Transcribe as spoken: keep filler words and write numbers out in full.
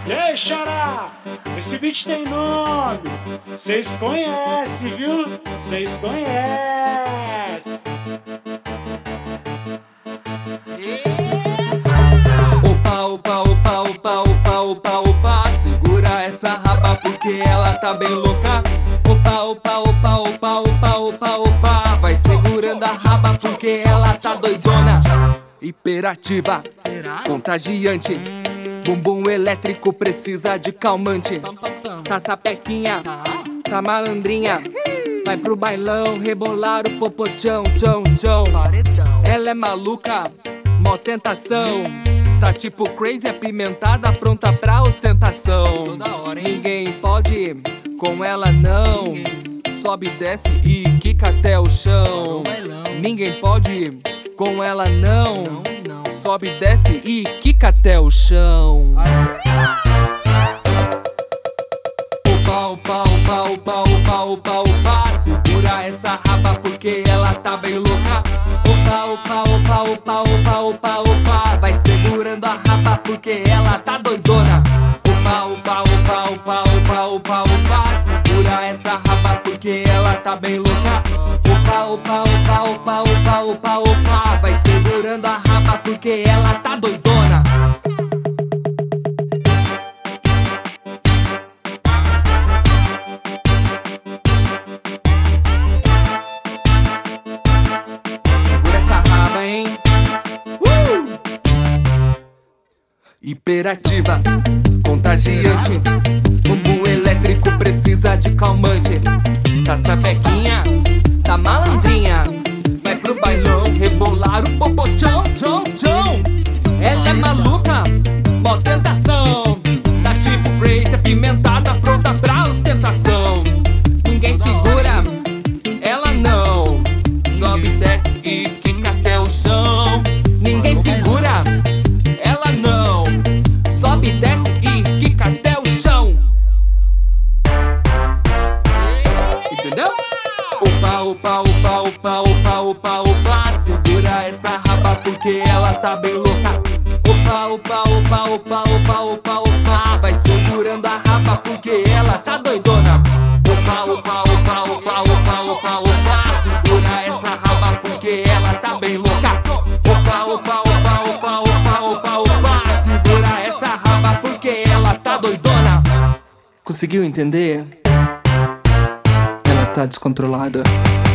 E aí, xará? Esse beat tem nome. Cês conhecem, viu? Cês conhecem. Opa, opa, opa, opa, opa, opa, opa. Segura essa raba porque ela tá bem louca. Opa, opa, opa, opa, opa, opa, opa. Vai segurando a raba porque ela tá doidona. Hiperativa, contagiante. Bumbum elétrico precisa de calmante. Tá sapequinha, tá malandrinha. Vai pro bailão, rebolar o popotão, tchão, tchão. Ela é maluca, mó tentação. Tá tipo crazy, apimentada, pronta pra ostentação. Ninguém pode com ela não. Sobe, desce e quica até o chão. Ninguém pode com ela não. Sobe, desce e quica até o chão. Opa, opa, opa, opa, opa, opa, opa. Segura essa raba porque ela tá bem louca. Opa, opa, opa, opa, opa, opa, opa. Vai segurando a raba porque ela tá doidona. Opa, opa, opa, opa, opa, opa, opa. Segura essa raba porque ela tá bem louca. Opa, opa, opa, opa, opa, opa, opa. Vai segurando a raba porque ela tá doidona. Segura essa raba, hein? Uh! Hiperativa, contagiante. Bumbum elétrico precisa de calmante. Tá sapequinha, tá malandrinha. Vai pro bailão, rebolar o popotão, tchão, tchão. Ela é maluca, mó tentação. Tá tipo crazy, apimentada, pronta pra ostentação. Ninguém segura, ela não. Sobe, desce e quica até o chão. Ninguém segura, ela não. Sobe, desce e quica até o chão. Entendeu? Opa, opa, opa, opa, opa, opa, opa. Segura essa raba porque ela tá bem louca. Opa, opa, opa, opa, opa, opa, opa. Vai segurando a raba porque ela tá doidona. Opa, opa, opa, opa, opa, opa, opa. Segura essa raba porque ela tá bem louca. Opa, opa, opa, opa, opa, opa, opa. Segura essa raba porque ela tá doidona. Conseguiu entender? Ela tá descontrolada.